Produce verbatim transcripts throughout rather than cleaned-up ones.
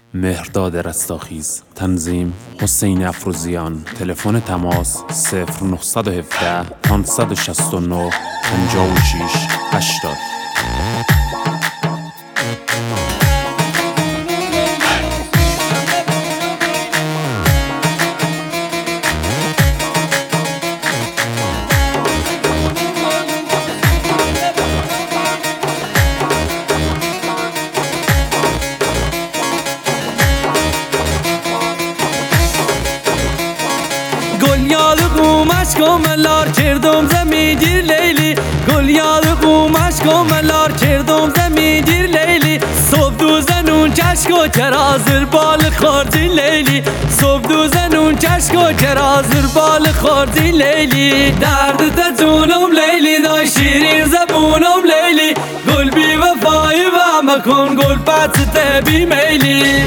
مهرداد رستاخیز. تنظیم حسین افروزیان. تلفن تماس صفر نه یک هفت پانصد و شصت و نه پنجاه و شش هشتاد. گل قومش کملار کردم زمین گیر لیلی، گل قومش کملار کردم زمین گیر لیلی. صبح دو زنون چشک و کرازر بال خوردی لیلی، صبح دو زنون چشک و کرازر بال خوردی لیلی. درد تتونم لیلی دا شیرین زبونم لیلی، گل بی وفایی و مکن گل پس تبی میلی.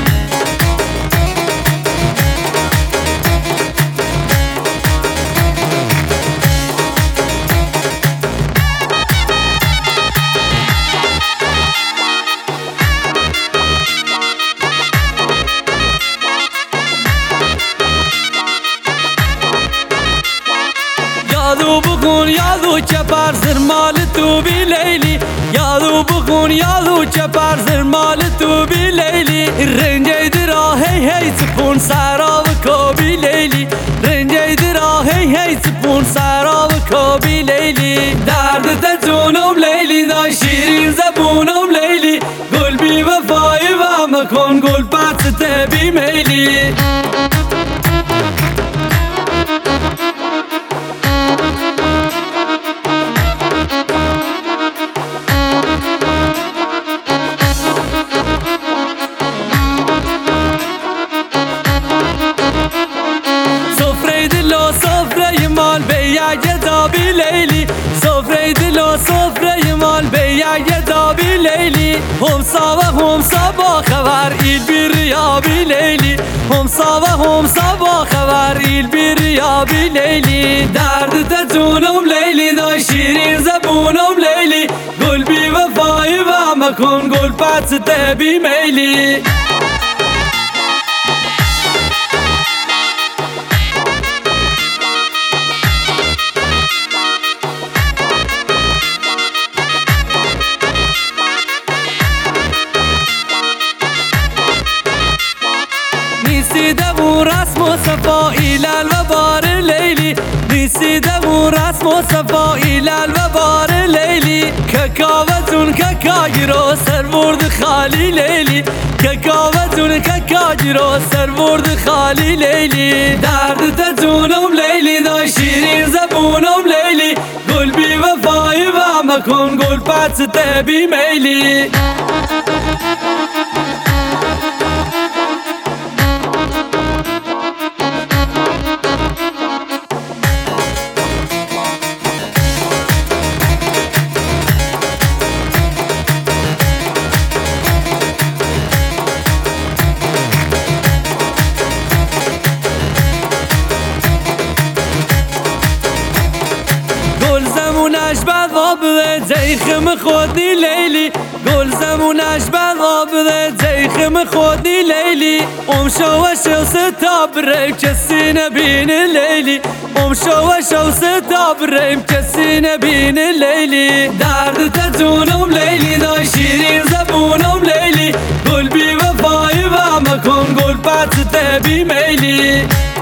یادو بخون یادو چه پرزر مال تو بی لیلی، یادو بخون یادو چه پرزر مال تو بی لیلی. رنجه درا هی هی سپون سرا و کبی لیلی، رنجه درا هی هی سپون سرا و کبی لیلی. درد تتونم لیلی دا شیرین زبونم لیلی، گل بی وفایی و مکن گل پس تبی میلی. سفره مال به یک دابی لیلی، سفره دل و سفره مال به یک دابی لیلی. همسا و همسا با خبر ایل بی ریابی لیلی، همسا و همسا با خبر ایل بی ریابی لیلی. درد تتونم لیلی دا شیرین زبونم لیلی، گل بی وفایی و مکن گل پس تبی میلی. نیسیده و رسم و صفا ایلال و بار لیلی، نیسیده و رسم و صفا ایلال و بار لیلی. ککاوتون ککاگیرو سرورد خالی لیلی، ککاوتون ککاگیرو سرورد خالی لیلی. درد تتونم لیلی دا شیرین زبونم لیلی، گل بی وفایی و مکن گل پس تبی میلی. گل زمونش بغابه زیخم خودی لیلی، گل زمونش بغابه زیخم خودی لیلی. ام شو شو ستاب ریم کسی نبین لیلی، ام شو شو ستاب ریم کسی نبین لیلی. درد تتونم لیلی دا شیرین زبونم لیلی، گل بی وفایی و مکن گل پس تبی میلی.